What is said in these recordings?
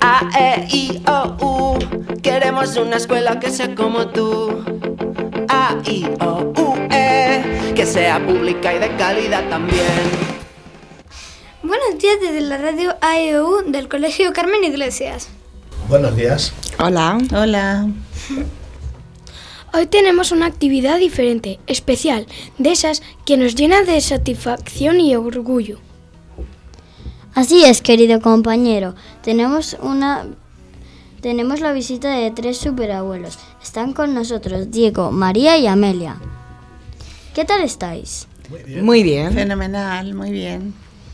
A, E, I, O, U. Queremos una escuela que sea como tú. A, I, O, U, E. Que sea pública y de calidad también. Buenos días desde la radio AEU del Colegio Carmen Iglesias. Buenos días. Hola. Hola. Hoy tenemos una actividad diferente, especial, de esas que nos llena de satisfacción y orgullo. Así es, querido compañero. Tenemos la visita de 3 superabuelos. Están con nosotros Diego, María y Amelia. ¿Qué tal estáis? Muy bien. Fenomenal, muy bien.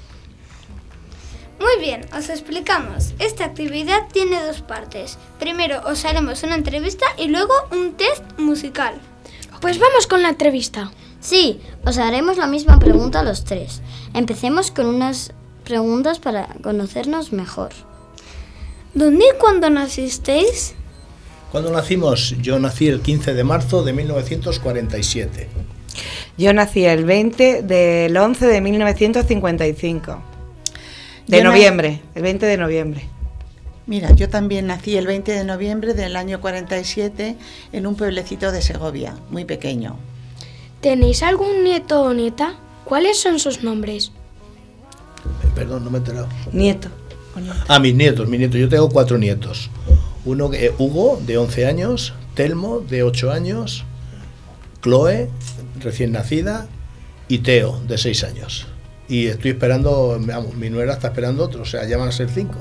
Muy bien, os explicamos. Esta actividad tiene 2 partes. Primero os haremos una entrevista y luego un test musical. Pues vamos con la entrevista. Sí, os haremos la misma pregunta a los 3. Empecemos con unas preguntas para conocernos mejor. ¿Dónde y cuándo nacisteis? ¿Cuándo nacimos? Yo nací el 15 de marzo de 1947. Yo nací el 20 del 11 de 1955. El 20 de noviembre. Mira, yo también nací el 20 de noviembre del año 47 en un pueblecito de Segovia, muy pequeño. ¿Tenéis algún nieto o nieta? ¿Cuáles son sus nombres? Perdón, no me he enterado. Nieto. Mis nietos. Yo tengo 4 nietos. Uno, Hugo, de 11 años, Telmo, de 8 años, Chloe, recién nacida, y Teo, de 6 años. Y estoy esperando, mi nuera está esperando otro, o sea, ya van a ser 5.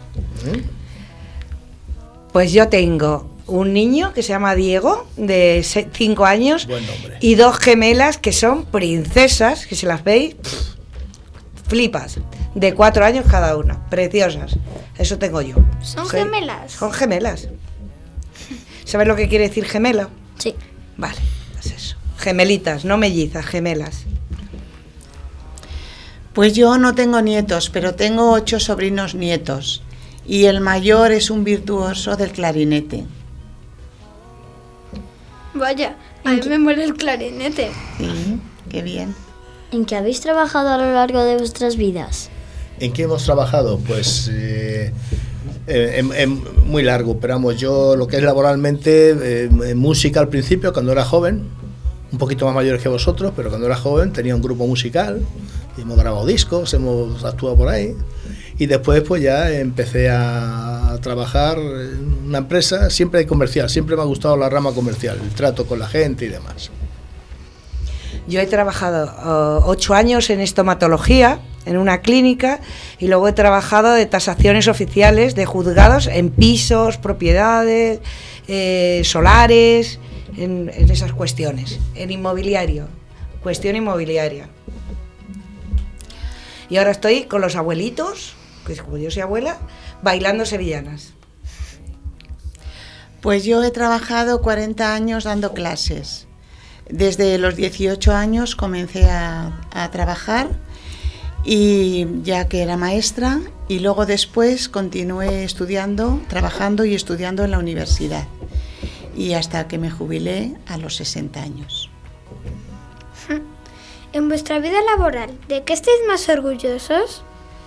Pues yo tengo un niño que se llama Diego, de 5 años. Buen nombre. Y 2 gemelas que son princesas, que si las veis, flipas, de 4 años cada una, preciosas. Eso tengo yo. ¿Son gemelas? Son gemelas. ¿Sabes lo que quiere decir gemela? Sí. Vale, es eso. Gemelitas, no mellizas, gemelas. Pues yo no tengo nietos, pero tengo 8 sobrinos nietos. Y el mayor es un virtuoso del clarinete. Vaya, a mí me muere el clarinete. Sí, qué bien. ¿En qué habéis trabajado a lo largo de vuestras vidas? ¿En qué hemos trabajado? Pues muy largo, pero vamos, yo lo que es laboralmente, en música al principio, cuando era joven, un poquito más mayores que vosotros, pero cuando era joven tenía un grupo musical, hemos grabado discos, hemos actuado por ahí, y después pues ya empecé a trabajar en una empresa, siempre comercial, siempre me ha gustado la rama comercial, el trato con la gente y demás. Yo he trabajado 8 años en estomatología, en una clínica, y luego he trabajado de tasaciones oficiales de juzgados en pisos, propiedades, solares, en esas cuestiones, en inmobiliario, cuestión inmobiliaria. Y ahora estoy con los abuelitos, que como yo soy abuela, bailando sevillanas. Pues yo he trabajado 40 años dando clases. Desde los 18 años comencé a trabajar, y ya que era maestra, y luego después continué estudiando, trabajando y estudiando en la universidad, y hasta que me jubilé a los 60 años. En vuestra vida laboral, ¿de qué estáis más orgullosos?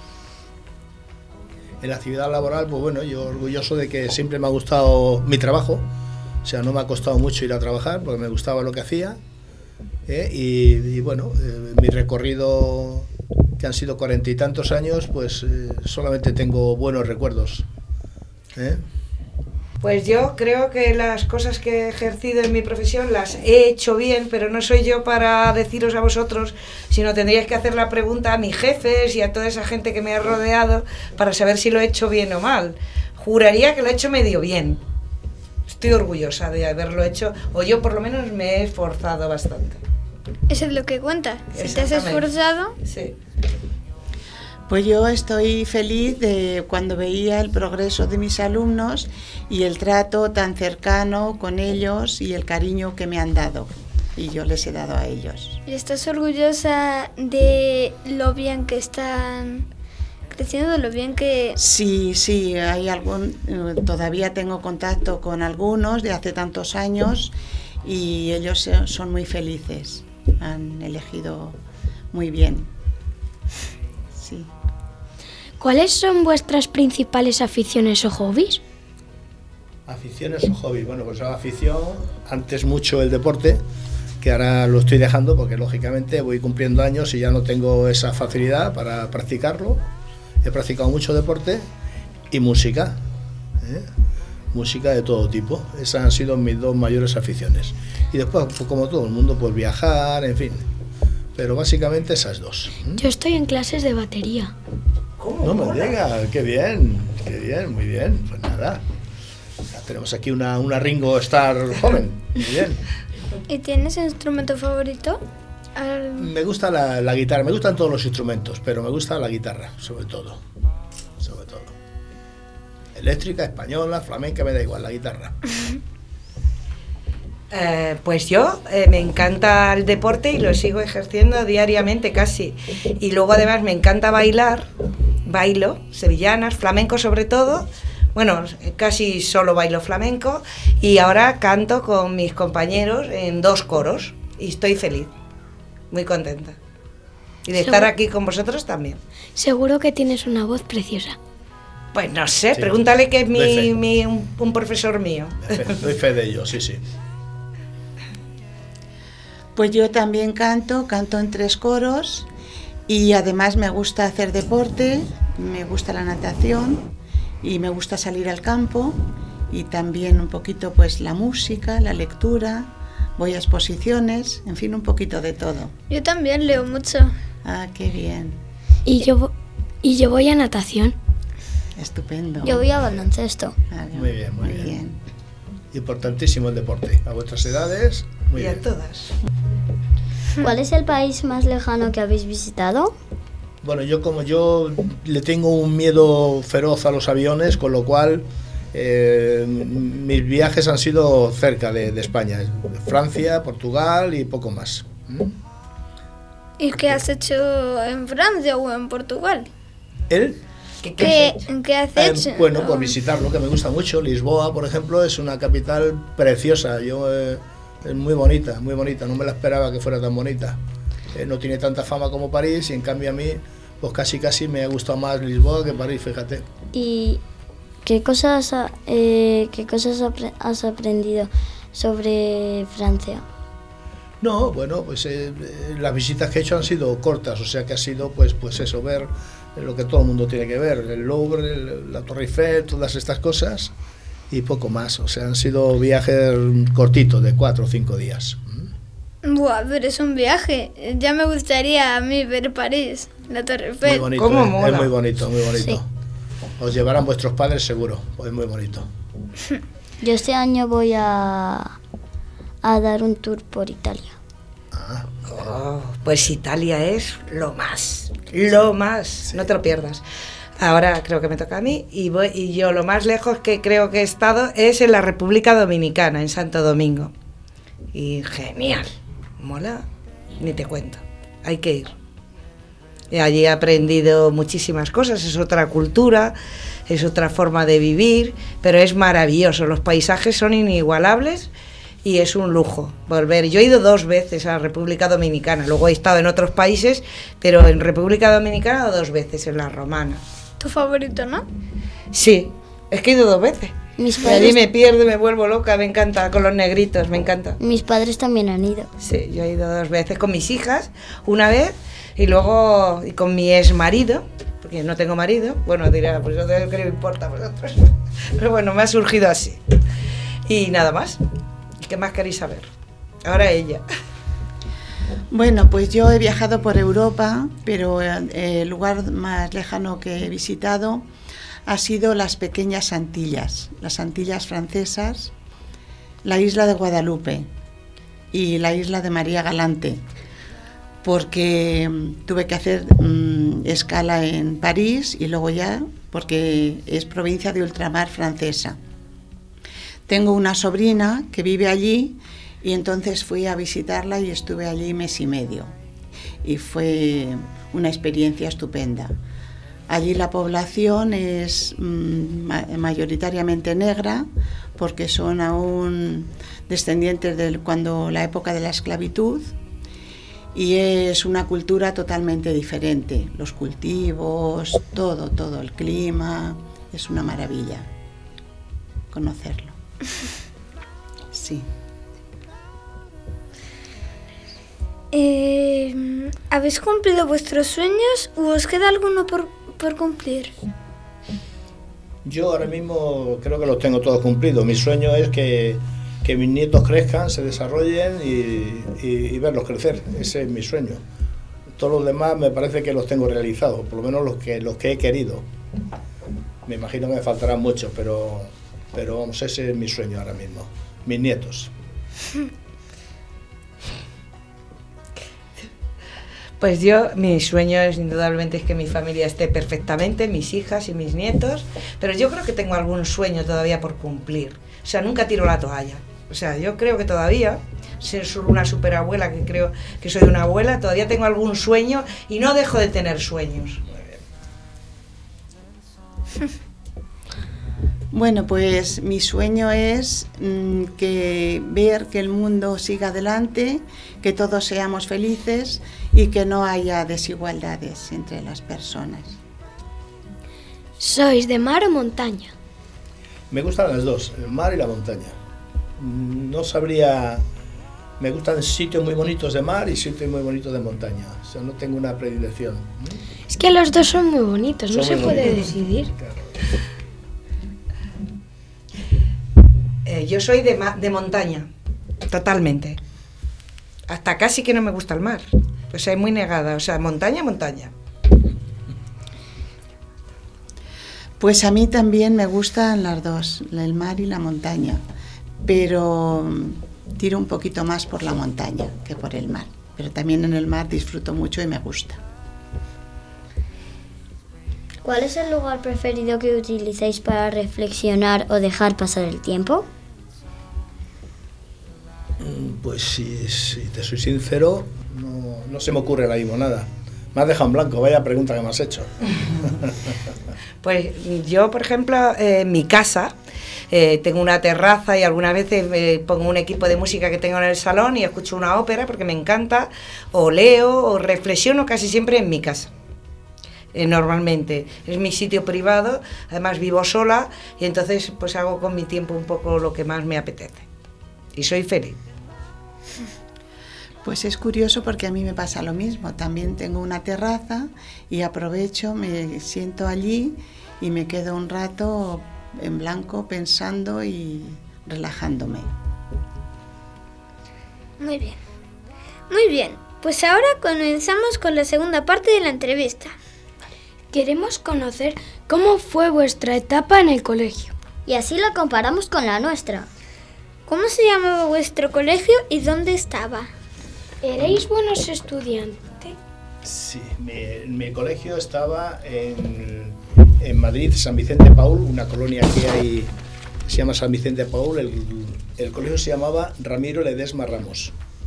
En la actividad laboral, pues bueno, yo orgulloso de que siempre me ha gustado mi trabajo, o sea, no me ha costado mucho ir a trabajar porque me gustaba lo que hacía, y bueno, mi recorrido, que han sido 40 y tantos años, pues solamente tengo buenos recuerdos. Pues yo creo que las cosas que he ejercido en mi profesión las he hecho bien, pero no soy yo para deciros a vosotros, sino tendríais que hacer la pregunta a mis jefes y a toda esa gente que me ha rodeado para saber si lo he hecho bien o mal. Juraría que lo he hecho medio bien. Estoy orgullosa de haberlo hecho, o yo por lo menos me he esforzado bastante. Eso es lo que cuenta. Si te has esforzado... Sí. Pues yo estoy feliz de cuando veía el progreso de mis alumnos y el trato tan cercano con ellos y el cariño que me han dado, y yo les he dado a ellos. ¿Y estás orgullosa de lo bien que están creciendo, de lo bien que...? Sí, hay todavía tengo contacto con algunos de hace tantos años y ellos son muy felices, han elegido muy bien. Sí. ¿Cuáles son vuestras principales aficiones o hobbies? Aficiones o hobbies. Bueno, pues afición, antes mucho el deporte, que ahora lo estoy dejando porque lógicamente voy cumpliendo años y ya no tengo esa facilidad para practicarlo. He practicado mucho deporte y música, música de todo tipo. Esas han sido mis dos mayores aficiones. Y después, pues, como todo el mundo, pues viajar, en fin. Pero básicamente esas dos. Yo estoy en clases de batería. ¿Cómo? No me digas, qué bien, muy bien. Pues nada, ya tenemos aquí una Ringo Starr joven, muy bien. ¿Y tienes instrumento favorito? Me gusta la guitarra, me gustan todos los instrumentos, pero me gusta la guitarra, sobre todo. Eléctrica, española, flamenca, me da igual, la guitarra. Pues yo me encanta el deporte y lo sigo ejerciendo diariamente casi. Y luego además me encanta bailo, sevillanas, flamenco sobre todo. Bueno, casi solo bailo flamenco y ahora canto con mis compañeros en 2 coros y estoy feliz, muy contenta. Y de estar aquí con vosotros también. Seguro que tienes una voz preciosa. Pues no sé, sí, pregúntale que es un profesor mío. Doy fe de ello, sí. Pues yo también canto en 3 coros y además me gusta hacer deporte, me gusta la natación y me gusta salir al campo y también un poquito pues la música, la lectura, voy a exposiciones, en fin, un poquito de todo. Yo también leo mucho. Ah, qué bien. Y yo voy a natación. Estupendo. Yo voy a baloncesto. Claro, Muy bien. Importantísimo el deporte, a vuestras edades, muy y bien. a todas. ¿Cuál es el país más lejano que habéis visitado? Bueno, yo le tengo un miedo feroz a los aviones, con lo cual mis viajes han sido cerca de España, Francia, Portugal y poco más. ¿Y qué has hecho en Francia o en Portugal? ¿Él? ¿Qué has hecho? Bueno, por visitarlo, que me gusta mucho. Lisboa, por ejemplo, es una capital preciosa. Es muy bonita, no me la esperaba que fuera tan bonita. No tiene tanta fama como París y en cambio a mí pues casi me ha gustado más Lisboa que París, fíjate. ¿Y qué cosas has aprendido sobre Francia? No, bueno, pues las visitas que he hecho han sido cortas, o sea que ha sido pues eso, ver lo que todo el mundo tiene que ver, el Louvre, la Torre Eiffel, todas estas cosas y poco más, o sea, han sido viajes cortitos de 4 o 5 días. Buah, pero es un viaje. Ya me gustaría a mí ver París, la Torre Eiffel. Muy bonito, ¿Cómo mola? es muy bonito. Sí. Os llevarán vuestros padres seguro, es muy bonito. Yo este año voy a dar un tour por Italia. Oh, pues Italia es lo más, sí. No te lo pierdas. Ahora creo que me toca a mí y yo lo más lejos que creo que he estado es en la República Dominicana, en Santo Domingo. Y genial, mola, ni te cuento, hay que ir. Y allí he aprendido muchísimas cosas, es otra cultura, es otra forma de vivir, pero es maravilloso, los paisajes son inigualables. Y es un lujo volver. Yo he ido 2 veces a la República Dominicana, luego he estado en otros países, pero en República Dominicana 2 veces, en la Romana. ¿Tu favorito, no? Sí, es que he ido 2 veces. Mis Y allí padres, me pierdo, me vuelvo loca, me encanta, con los negritos, me encanta. mis padres también han ido. Sí, yo he ido 2 veces con mis hijas, una vez, y luego y con mi ex marido, porque no tengo marido. Bueno, dirá, pues yo creo que no importa a vosotros. Pero bueno, me ha surgido así. Y nada más. ¿Qué más queréis saber? Ahora ella. Bueno, pues yo he viajado por Europa, pero el lugar más lejano que he visitado ha sido las pequeñas Antillas, las Antillas francesas, la isla de Guadalupe y la isla de María Galante, porque tuve que hacer escala en París y luego ya, porque es provincia de ultramar francesa. Tengo una sobrina que vive allí y entonces fui a visitarla y estuve allí 1 mes y medio y fue una experiencia estupenda. Allí la población es mayoritariamente negra porque son aún descendientes de la época de la esclavitud y es una cultura totalmente diferente. Los cultivos, todo, el clima, es una maravilla conocerlo. Sí. ¿Habéis cumplido vuestros sueños o os queda alguno por cumplir? Yo ahora mismo creo que los tengo todos cumplidos. Mi sueño es que mis nietos crezcan, se desarrollen y verlos crecer. Ese es mi sueño. Todos los demás me parece que los tengo realizados, por lo menos los que he querido. Me imagino que me faltarán muchos, pero vamos, ese es mi sueño ahora mismo. Mis nietos. Pues mi sueño es indudablemente es que mi familia esté perfectamente, mis hijas y mis nietos, pero yo creo que tengo algún sueño todavía por cumplir. O sea, nunca tiro la toalla. O sea, yo creo que todavía, ser solo una superabuela, que creo que soy una abuela, todavía tengo algún sueño y no dejo de tener sueños. Bueno, pues mi sueño es ver que el mundo siga adelante, que todos seamos felices y que no haya desigualdades entre las personas. ¿Sois de mar o montaña? Me gustan las dos, el mar y la montaña. No sabría... Me gustan sitios muy bonitos de mar y sitios muy bonitos de montaña. O sea, no tengo una predilección. Es que los dos son muy bonitos, no se puede decidir. Claro. Yo soy de montaña, totalmente. Hasta casi que no me gusta el mar. O sea, es muy negada. O sea, montaña. Pues a mí también me gustan las dos, el mar y la montaña, pero tiro un poquito más por la montaña que por el mar. Pero también en el mar disfruto mucho y me gusta. ¿Cuál es el lugar preferido que utilizáis para reflexionar o dejar pasar el tiempo? Pues si te soy sincero, no se me ocurre ahora mismo nada. Me has dejado en blanco, vaya pregunta que me has hecho. Pues yo, por ejemplo, en mi casa tengo una terraza y algunas veces pongo un equipo de música que tengo en el salón y escucho una ópera porque me encanta, o leo o reflexiono casi siempre en mi casa. Normalmente es mi sitio privado, además vivo sola y entonces pues hago con mi tiempo un poco lo que más me apetece y soy feliz. Pues es curioso porque a mí me pasa lo mismo, también tengo una terraza y aprovecho, me siento allí y me quedo un rato en blanco pensando y relajándome. Muy bien, pues ahora comenzamos con la segunda parte de la entrevista. Queremos conocer cómo fue vuestra etapa en el colegio. Y así la comparamos con la nuestra. ¿Cómo se llamaba vuestro colegio y dónde estaba? ¿Erais buenos estudiantes? Sí, mi colegio estaba en Madrid, San Vicente Paúl, una colonia que hay, se llama San Vicente Paúl. El colegio se llamaba Ramiro Ledesma Ramos.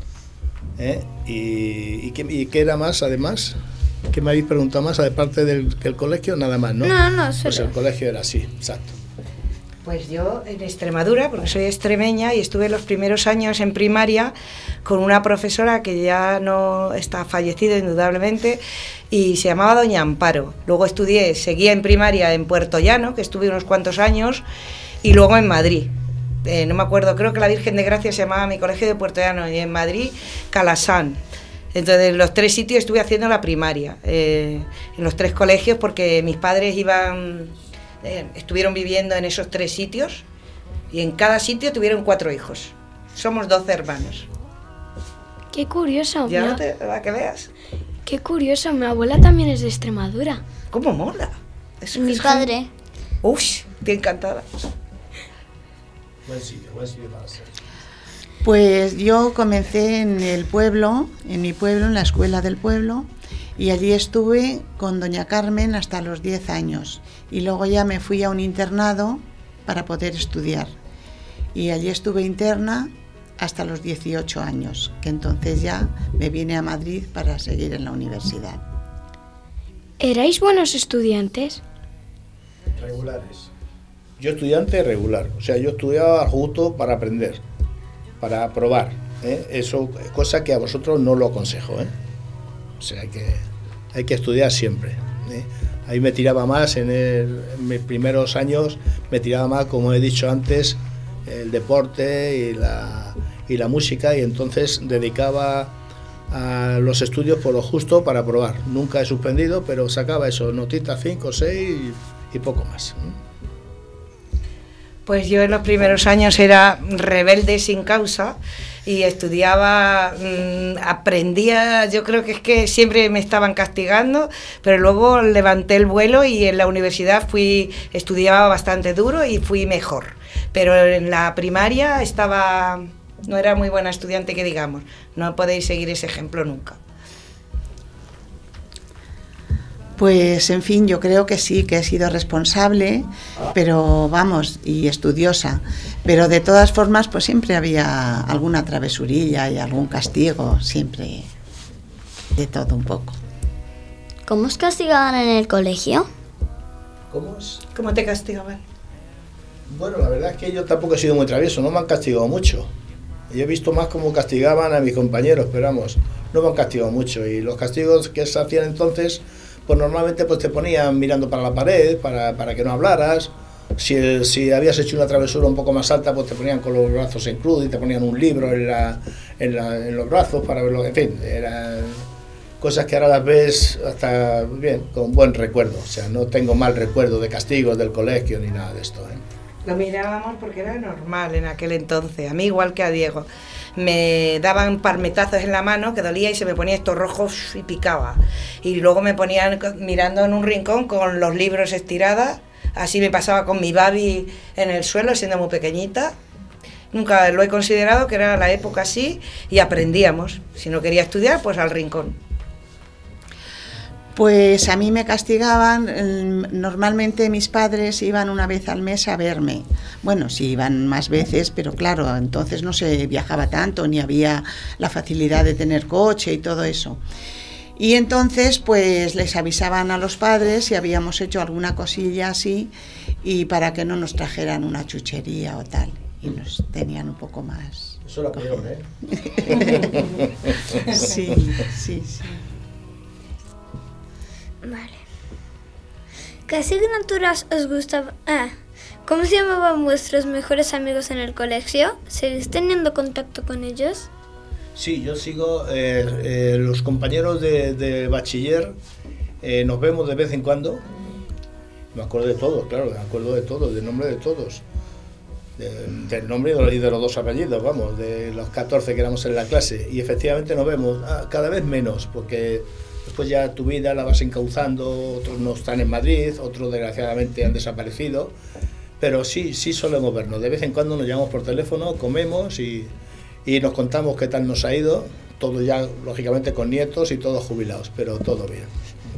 ¿Y qué era más, además? ¿Qué me habéis preguntado más, aparte del colegio? Nada más, ¿no? No, solo. Pues el colegio era así, exacto. Pues yo en Extremadura, porque soy extremeña y estuve los primeros años en primaria con una profesora que ya no está fallecida indudablemente y se llamaba Doña Amparo. Luego seguía en primaria en Puerto Llano, que estuve unos cuantos años, y luego en Madrid. No me acuerdo, creo que la Virgen de Gracia se llamaba mi colegio de Puerto Llano y en Madrid Calasán. Entonces, en los tres sitios estuve haciendo la primaria, en los tres colegios, porque mis padres estuvieron viviendo en esos tres sitios y en cada sitio tuvieron 4 hijos. Somos 12 hermanos. Qué curioso. Ya para que veas. Qué curioso, mi abuela también es de Extremadura. ¿Cómo mola? Mi padre. Uy, estoy encantada. Buen sitio para ser. Pues yo comencé en el pueblo, en mi pueblo, en la escuela del pueblo, y allí estuve con doña Carmen hasta los 10 años. Y luego ya me fui a un internado para poder estudiar. Y allí estuve interna hasta los 18 años, que entonces ya me vine a Madrid para seguir en la universidad. ¿Erais buenos estudiantes? Regulares. Yo estudiante regular, o sea, yo estudiaba justo para aprender, para probar. Eso, cosa que a vosotros no lo aconsejo, ¿eh? O sea, hay que estudiar siempre, ¿eh? Ahí me tiraba más, en mis primeros años, me tiraba más, como he dicho antes, el deporte y la música, y entonces dedicaba a los estudios por lo justo para probar. Nunca he suspendido, pero sacaba eso, notitas 5, 6 y poco más. Pues yo en los primeros años era rebelde sin causa y estudiaba, aprendía, yo creo que es que siempre me estaban castigando, pero luego levanté el vuelo y en la universidad estudiaba bastante duro y fui mejor. Pero en la primaria no era muy buena estudiante, que digamos. No podéis seguir ese ejemplo nunca. Pues, en fin, yo creo que sí, que he sido responsable, pero vamos, y estudiosa. Pero de todas formas, pues siempre había alguna travesurilla y algún castigo, siempre de todo un poco. ¿Cómo os castigaban en el colegio? ¿Cómo te castigaban? Bueno, la verdad es que yo tampoco he sido muy travieso, no me han castigado mucho. Yo he visto más cómo castigaban a mis compañeros, pero vamos, no me han castigado mucho. Y los castigos que se hacían entonces, pues normalmente pues te ponían mirando para la pared, para que no hablaras. Si habías hecho una travesura un poco más alta, pues te ponían con los brazos en cruz y te ponían un libro en los brazos para verlo. En fin, eran cosas que ahora las ves hasta bien, con buen recuerdo. O sea, no tengo mal recuerdo de castigos del colegio ni nada de esto, ¿eh? Lo mirábamos porque era normal en aquel entonces, a mí igual que a Diego. Me daban palmetazos en la mano que dolía y se me ponía esto rojo y picaba. Y luego me ponían mirando en un rincón con los libros estiradas, así me pasaba con mi babi en el suelo siendo muy pequeñita. Nunca lo he considerado, que era la época así, y aprendíamos. Si no quería estudiar, pues al rincón. Pues a mí me castigaban, normalmente mis padres iban una vez al mes a verme. Bueno, sí iban más veces, pero claro, entonces no se viajaba tanto, ni había la facilidad de tener coche y todo eso. Y entonces pues les avisaban a los padres si habíamos hecho alguna cosilla así, y para que no nos trajeran una chuchería o tal, y nos tenían un poco más. Eso era peor, ¿eh? Sí. Vale. ¿Qué asignaturas os gustaban? ¿Cómo se llamaban vuestros mejores amigos en el colegio? ¿Seguís teniendo contacto con ellos? Sí, yo sigo, los compañeros de bachiller, nos vemos de vez en cuando. Me acuerdo de todos, claro, me acuerdo de todos, del nombre de todos. Del nombre y de los dos apellidos, vamos, de los 14 que éramos en la clase. Y efectivamente nos vemos cada vez menos, porque después ya tu vida la vas encauzando, otros no están en Madrid, otros desgraciadamente han desaparecido, pero sí solemos vernos. De vez en cuando nos llamamos por teléfono, comemos y nos contamos qué tal nos ha ido, todo ya lógicamente con nietos y todos jubilados, pero todo bien.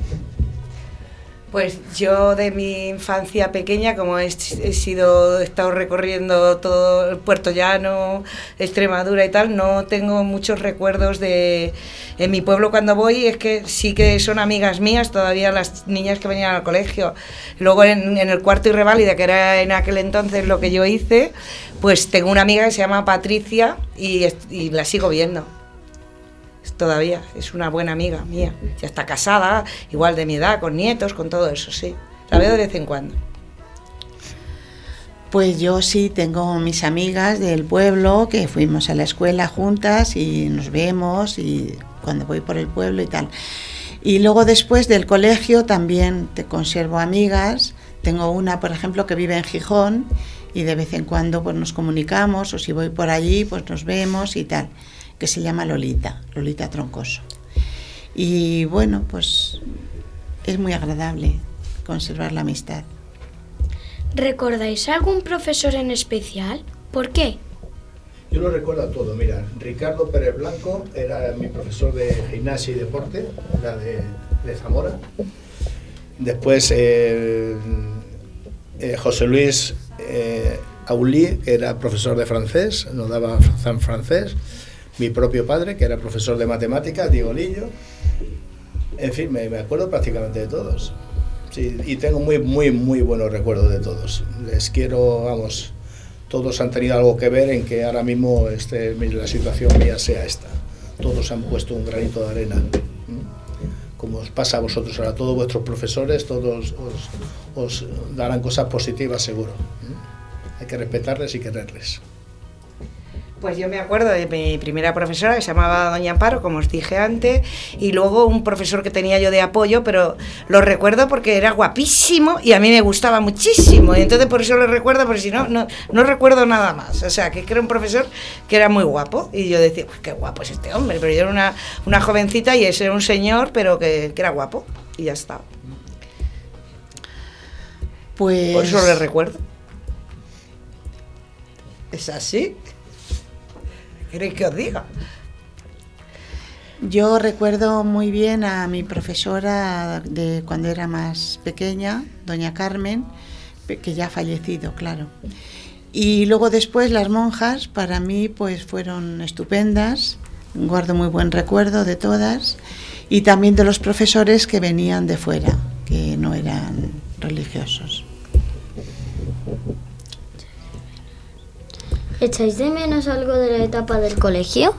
Pues yo de mi infancia pequeña, como he estado recorriendo todo el Puerto Llano, Extremadura y tal, no tengo muchos recuerdos de... En mi pueblo cuando voy es que sí que son amigas mías todavía las niñas que venían al colegio. Luego en el cuarto y reválida, que era en aquel entonces lo que yo hice, pues tengo una amiga que se llama Patricia y la sigo viendo. Todavía es una buena amiga mía, ya está casada, igual de mi edad, con nietos, con todo eso, sí, la veo de vez en cuando. Pues yo sí tengo mis amigas del pueblo que fuimos a la escuela juntas y nos vemos y cuando voy por el pueblo y tal. Y luego después del colegio también te conservo amigas, tengo una por ejemplo que vive en Gijón y de vez en cuando pues nos comunicamos, o si voy por allí pues nos vemos y tal, que se llama Lolita Troncoso. Y bueno, pues es muy agradable conservar la amistad. ¿Recordáis algún profesor en especial? ¿Por qué? Yo lo recuerdo a todo, mira, Ricardo Pérez Blanco era mi profesor de gimnasia y deporte, era de Zamora. Después José Luis Aulí, que era profesor de francés, nos daba francés. Mi propio padre, que era profesor de matemáticas, Diego Lillo. En fin, me acuerdo prácticamente de todos. Sí, y tengo muy buenos recuerdos de todos. Les quiero, vamos, todos han tenido algo que ver en que ahora mismo la situación mía sea esta. Todos han puesto un granito de arena. Como os pasa a vosotros ahora, todos vuestros profesores, todos os darán cosas positivas seguro. Hay que respetarles y quererles. Pues yo me acuerdo de mi primera profesora, que se llamaba Doña Amparo, como os dije antes, y luego un profesor que tenía yo de apoyo, pero lo recuerdo porque era guapísimo y a mí me gustaba muchísimo, y entonces por eso lo recuerdo, porque si no, no recuerdo nada más. O sea, que era un profesor que era muy guapo, y yo decía, pues qué guapo es este hombre, pero yo era una jovencita y ese era un señor, pero que era guapo, y ya está. Pues... Por eso le recuerdo. ¿Es así? ¿Queréis que os diga? Yo recuerdo muy bien a mi profesora de cuando era más pequeña, doña Carmen, que ya ha fallecido, claro. Y luego después las monjas, para mí, pues fueron estupendas, guardo muy buen recuerdo de todas, y también de los profesores que venían de fuera, que no eran religiosos. ¿Echáis de menos algo de la etapa del colegio?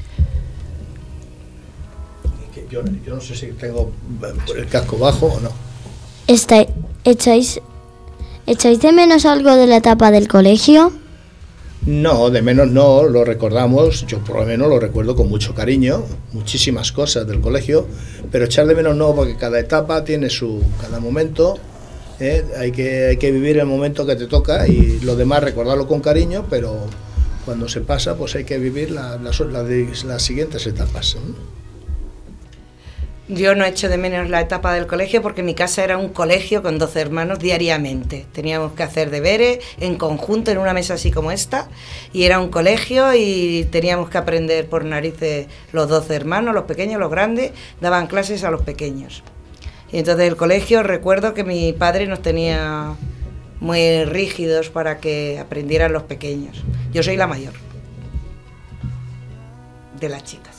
Yo no sé si tengo el casco bajo o no. ¿Echáis de menos algo de la etapa del colegio? No, de menos no, lo recordamos, yo por lo menos lo recuerdo con mucho cariño, muchísimas cosas del colegio, pero echar de menos no, porque cada etapa tiene cada momento. Hay que vivir el momento que te toca y lo demás recordarlo con cariño, pero cuando se pasa pues hay que vivir las siguientes etapas. Yo no echo de menos la etapa del colegio porque mi casa era un colegio con 12 hermanos diariamente. Teníamos que hacer deberes en conjunto en una mesa así como esta y era un colegio y teníamos que aprender por narices los 12 hermanos, los pequeños, los grandes, daban clases a los pequeños. Y entonces el colegio, recuerdo que mi padre nos tenía muy rígidos para que aprendieran los pequeños. Yo soy la mayor de las chicas.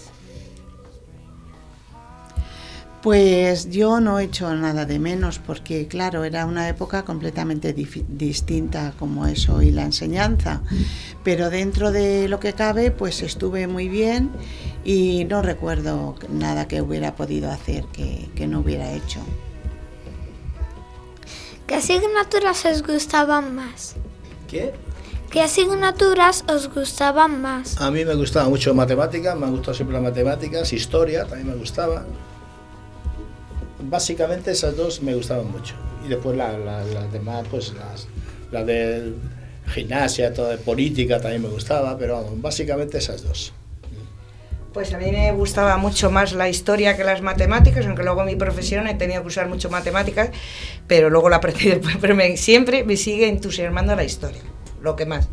Pues yo no he hecho nada de menos porque, claro, era una época completamente distinta como es hoy la enseñanza, pero dentro de lo que cabe, pues estuve muy bien y no recuerdo nada que hubiera podido hacer que no hubiera hecho. ¿Qué asignaturas os gustaban más? ¿Qué? ¿Qué asignaturas os gustaban más? A mí me gustaba mucho matemáticas, me han gustado siempre las matemáticas, historia también me gustaba. Básicamente esas dos me gustaban mucho. Y después las demás, pues las de gimnasia, todo de política también me gustaba, pero vamos, básicamente esas dos. Pues a mí me gustaba mucho más la historia que las matemáticas, aunque luego en mi profesión he tenido que usar mucho matemáticas, pero luego la aprendí después, pero siempre me sigue entusiasmando la historia, lo que más.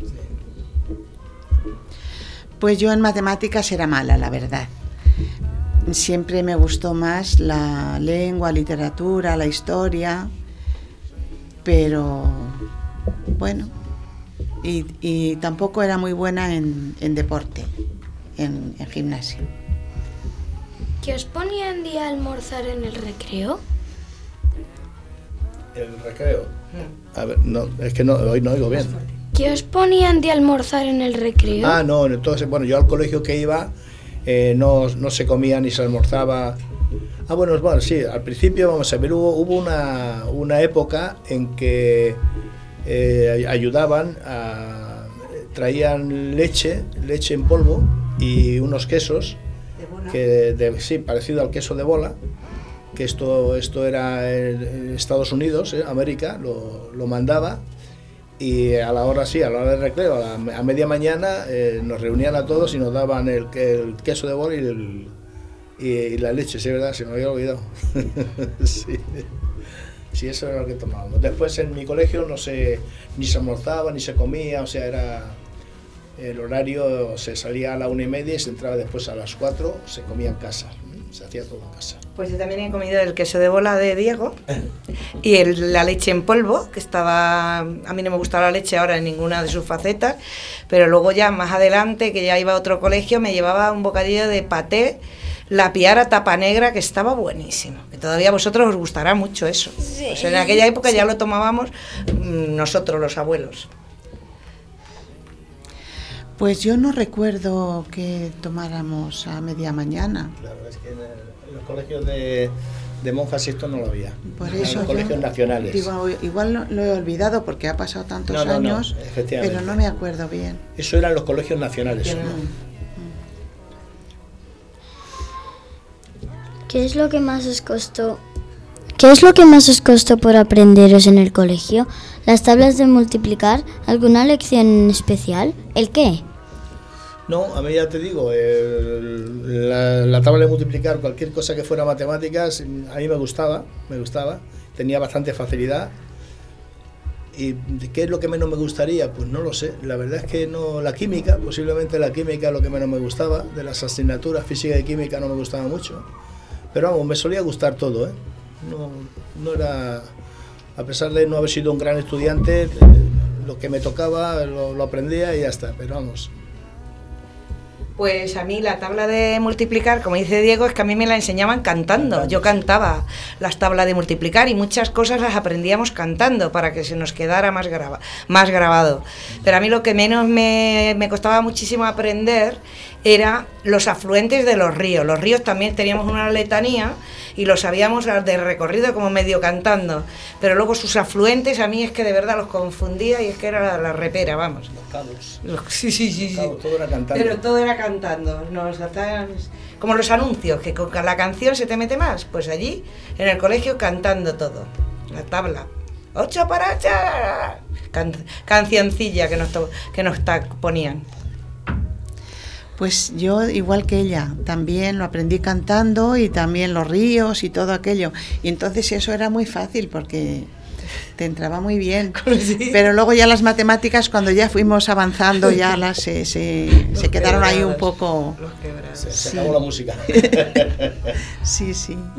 Pues yo en matemáticas era mala, la verdad. Siempre me gustó más la lengua, literatura, la historia, pero bueno, y tampoco era muy buena en deporte, en gimnasia. ¿Qué os ponían de almorzar en el recreo? ¿El recreo? A ver, no, es que hoy no oigo bien. ¿Qué os ponían de almorzar en el recreo? Ah, no, entonces, bueno, yo al colegio que iba no se comía ni se almorzaba. Ah, bueno, sí, al principio, vamos a ver, hubo una época en que ayudaban, traían leche en polvo y unos quesos, sí, parecido al queso de bola, que esto era en Estados Unidos, América, lo mandaba. Y a la hora del recreo, a media mañana, nos reunían a todos y nos daban el queso de bola y la leche, sí, ¿verdad? Se me había olvidado. Sí, eso era lo que tomábamos. Después en mi colegio ni se almorzaba, ni se comía, o sea, era el horario, se salía a la 1:30 y se entraba después a las 4, se comía en casa, se hacía todo en casa. Pues yo también he comido el queso de bola de Diego y la leche en polvo, que estaba... A mí no me gustaba la leche ahora en ninguna de sus facetas, pero luego ya más adelante, que ya iba a otro colegio, me llevaba un bocadillo de paté, la piara tapa negra, que estaba buenísimo. Que todavía a vosotros os gustará mucho eso. Sí. O sea, en aquella época ya lo tomábamos nosotros, los abuelos. Pues yo no recuerdo que tomáramos a media mañana. Claro, es que en los colegios de monjas esto no lo había. Por En eso los colegios nacionales. Digo, igual lo he olvidado porque ha pasado tantos años, efectivamente. pero no me acuerdo bien. Eso eran los colegios nacionales. ¿Qué es lo que más os costó? ¿Qué es lo que más os costó por aprenderos en el colegio? ¿Las tablas de multiplicar? ¿Alguna lección en especial? ¿El qué? No, a mí ya te digo, la tabla de multiplicar, cualquier cosa que fuera matemáticas, a mí me gustaba, tenía bastante facilidad. ¿Y qué es lo que menos me gustaría? Pues no lo sé, la verdad es que no, posiblemente la química es lo que menos me gustaba, de las asignaturas física y química no me gustaba mucho, pero vamos, me solía gustar todo, ¿eh? No era, a pesar de no haber sido un gran estudiante, lo que me tocaba lo aprendía y ya está, pero vamos. Pues a mí la tabla de multiplicar, como dice Diego, es que a mí me la enseñaban cantando. Yo cantaba las tablas de multiplicar y muchas cosas las aprendíamos cantando para que se nos quedara más grabado. Pero a mí lo que menos me costaba muchísimo aprender era los afluentes de los ríos. Los ríos también teníamos una letanía y los sabíamos de recorrido como medio cantando. Pero luego sus afluentes a mí es que de verdad los confundía y es que era la repera, vamos. Los cabos. Sí. Cabos, todo era cantando. Pero todo era cantando. Como los anuncios, que con la canción se te mete más. Pues allí, en el colegio, cantando todo. La tabla. 8 para 8. Cancioncilla que nos ponían. Pues yo, igual que ella, también lo aprendí cantando y también los ríos y todo aquello. Y entonces eso era muy fácil porque te entraba muy bien. Sí. Pero luego ya las matemáticas, cuando ya fuimos avanzando, ya se quedaron ahí un poco... Se acabó la música. Sí.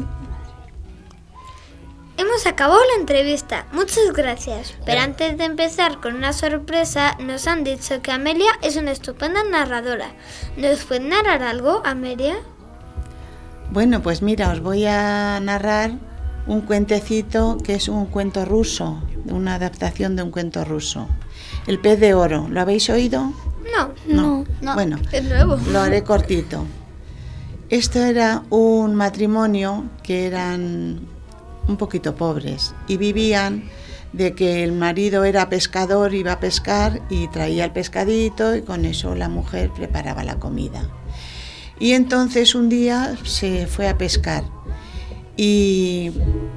Hemos acabado la entrevista, muchas gracias. Pero antes de empezar con una sorpresa, nos han dicho que Amelia es una estupenda narradora. ¿Nos puede narrar algo, Amelia? Bueno, pues mira, os voy a narrar un cuentecito que es un cuento ruso, una adaptación de un cuento ruso. El pez de oro, ¿lo habéis oído? No. Bueno, Es nuevo. Lo haré cortito. Esto era un matrimonio que eran un poquito pobres y vivían de que el marido era pescador, iba a pescar y traía el pescadito y con eso la mujer preparaba la comida. Y entonces un día se fue a pescar y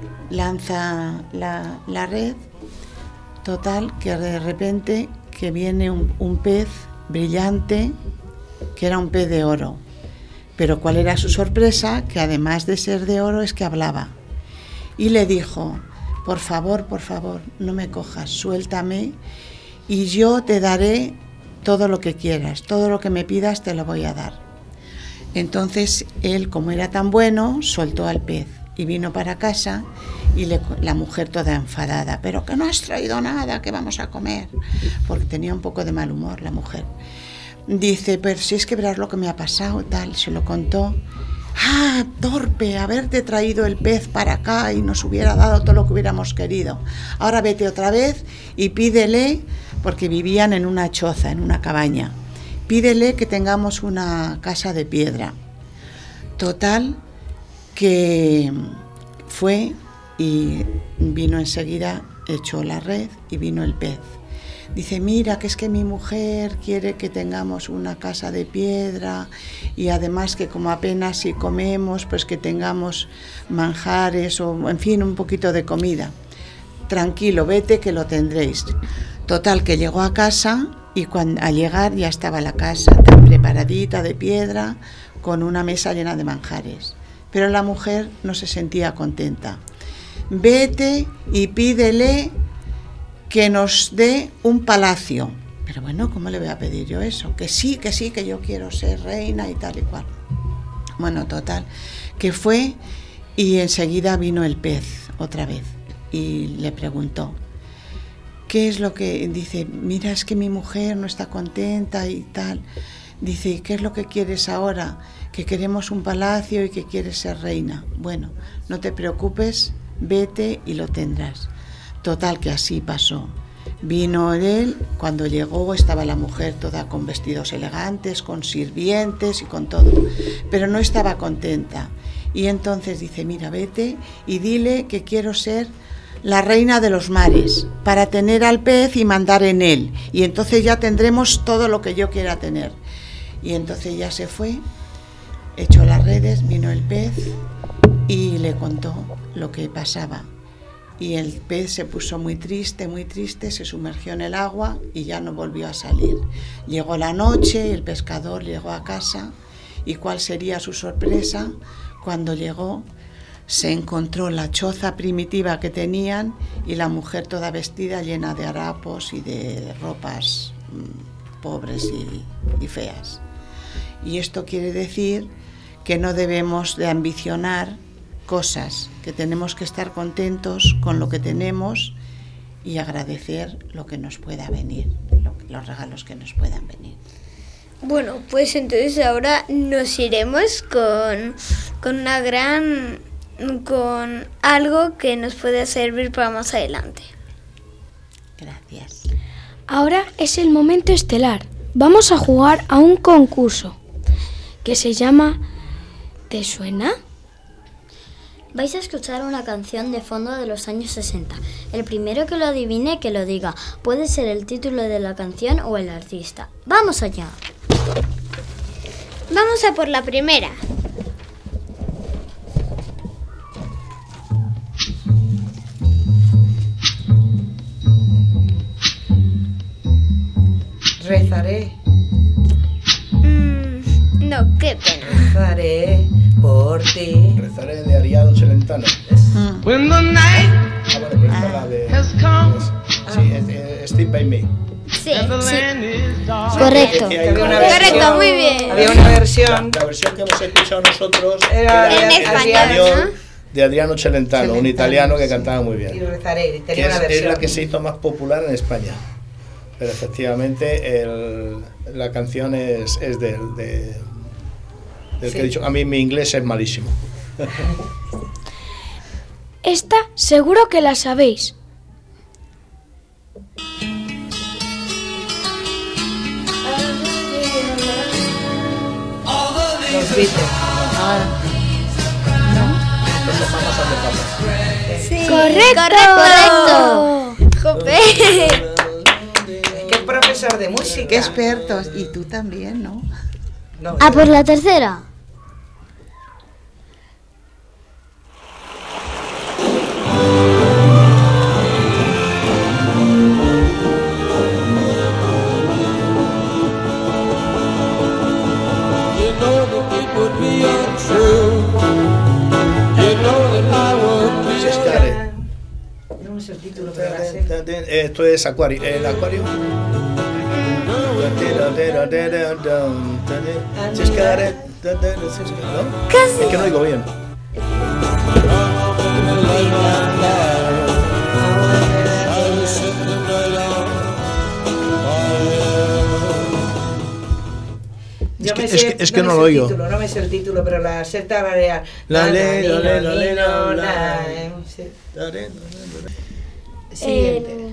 lanza la red, total que de repente que viene un pez brillante que era un pez de oro. Pero ¿cuál era su sorpresa? Que además de ser de oro es que hablaba. Y le dijo, por favor, no me cojas, suéltame y yo te daré todo lo que quieras, todo lo que me pidas te lo voy a dar. Entonces él, como era tan bueno, soltó al pez y vino para casa y la mujer toda enfadada, pero que no has traído nada, que vamos a comer, porque tenía un poco de mal humor la mujer. Dice, pero si es que verás lo que me ha pasado, tal, se lo contó. ¡Ah, torpe! Haberte traído el pez para acá y nos hubiera dado todo lo que hubiéramos querido. Ahora vete otra vez y pídele, porque vivían en una choza, en una cabaña. Pídele que tengamos una casa de piedra. Total, que fue y vino enseguida, echó la red y vino el pez. Dice, mira, que es que mi mujer quiere que tengamos una casa de piedra y además que como apenas si comemos, pues que tengamos manjares o, en fin, un poquito de comida. Tranquilo, vete que lo tendréis. Total, que llegó a casa y al llegar ya estaba la casa tan preparadita de piedra con una mesa llena de manjares. Pero la mujer no se sentía contenta. Vete y pídele que nos dé un palacio. Pero bueno, ¿cómo le voy a pedir yo eso? Que sí, que yo quiero ser reina y tal y cual. Bueno, total, que fue y enseguida vino el pez otra vez y le preguntó, ¿qué es lo que? Dice, mira, es que mi mujer no está contenta y tal. Dice, ¿y qué es lo que quieres ahora? Que queremos un palacio y que quieres ser reina. Bueno, no te preocupes, vete y lo tendrás. Total, que así pasó. Vino él, cuando llegó estaba la mujer toda con vestidos elegantes, con sirvientes y con todo, pero no estaba contenta. Y entonces dice, mira, vete y dile que quiero ser la reina de los mares, para tener al pez y mandar en él, y entonces ya tendremos todo lo que yo quiera tener. Y entonces ya se fue, echó las redes, vino el pez y le contó lo que pasaba. Y el pez se puso muy triste, se sumergió en el agua y ya no volvió a salir. Llegó la noche, el pescador llegó a casa, y cuál sería su sorpresa cuando llegó. Se encontró la choza primitiva que tenían y la mujer toda vestida llena de harapos y de ropas pobres y feas. Y esto quiere decir que no debemos de ambicionar cosas, que tenemos que estar contentos con lo que tenemos y agradecer lo que nos pueda venir, los regalos que nos puedan venir. Bueno, pues entonces ahora nos iremos con algo que nos puede servir para más adelante. Gracias. Ahora es el momento estelar. Vamos a jugar a un concurso que se llama ¿Te suena? Vais a escuchar una canción de fondo de los años 60. El primero que lo adivine, que lo diga. Puede ser el título de la canción o el artista. ¡Vamos allá! Vamos a por la primera. Rezaré, No, qué pena. rezaré por ti. Rezaré de Adriano Celentano. When the night Bueno, pero esta es la de... has come Sí, es Stick By Me. Sí, and the sí. land is dark. Correcto. Que hay Había una Correcto, versión- muy bien. Había una versión. La versión que hemos escuchado nosotros Era en español, de Adriano Celentano, un italiano que cantaba muy Y bien. rezaré, y Que tenía una es versión. la que se hizo más popular en España. Pero efectivamente la canción es del Sí. que he dicho. A mí mi inglés es malísimo. Esta seguro que la sabéis. Los Beatles. Sí. ¡Correcto! Jope. ¿Qué profesor de música? Qué expertos. Y tú también, ¿no? No, A por la tercera. You know that it would be untrue. You know that I would be Just got it. No me sé el título, pero la sé. Esto es Aquarium. ¿El Aquarium? Just got it. ¿No? Casi. Es que no oigo bien. Yo me Es sé- que me no sé lo el oigo. título, no me sé el título, pero la sé tararear. La le, la le, la le, la la. Sí. Eh, Siguiente.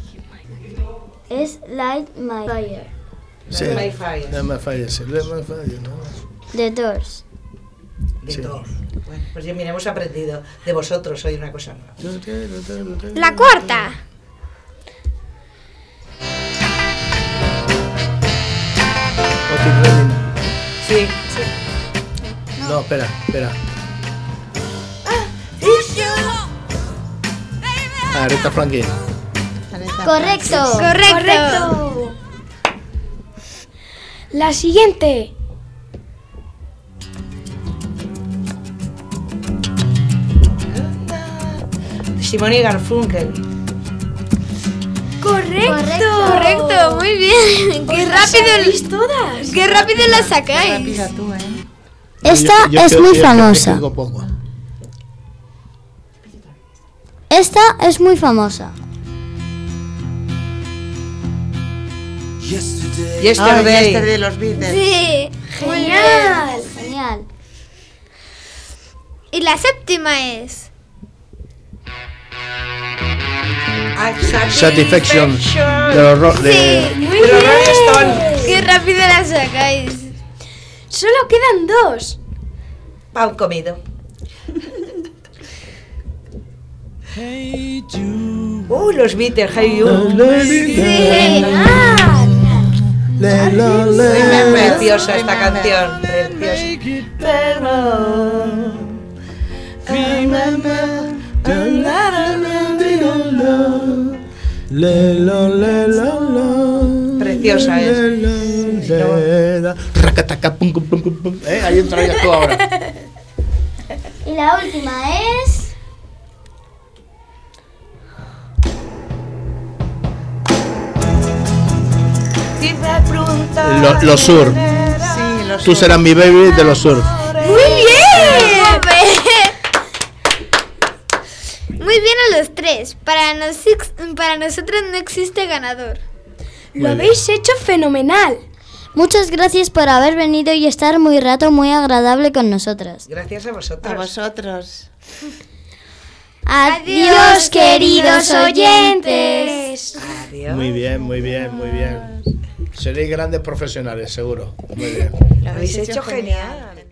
Es Light My Fire. Sí. Let My Fire. Let My Fire, sí. Let My Fire, ¿no? The Doors. De Sí. todo. Bueno, pues ya mira, hemos aprendido de vosotros hoy una cosa nueva. La cuarta. Otis Redding. Sí. No, espera. Aretha Franklin. Correcto. Correcto. La siguiente. Simón y Garfunkel. Correcto, muy bien. Qué rápido todas. Qué rápido las sacáis. Rápida tú, ¿eh? Esta Yo es creo muy que famosa. digo poco. Esta es muy famosa. Yesterday. De los Beatles. Sí, genial. Genial. Y la séptima es. Satisfaction de los Muy de los bien. Rolling Stones. ¡Qué rápido la sacáis! Solo quedan 2. Pan comido. Los Beatles, Hey You. Preciosa esta canción, preciosa. Preciosa es. Ahí entrarías tú ahora. Y la última es... Los Sur. Sí, los Tú serás mi baby de los Sur. ¡Muy bien! Muy bien a los tres. Para nosotros no existe ganador. Lo habéis hecho fenomenal. Muchas gracias por haber venido y estar muy rato muy agradable con nosotras. Gracias a vosotros. A vosotros. Adiós, queridos oyentes. Adiós. Muy bien, muy bien, muy bien. Seréis grandes profesionales, seguro. Muy bien. Lo habéis hecho genial.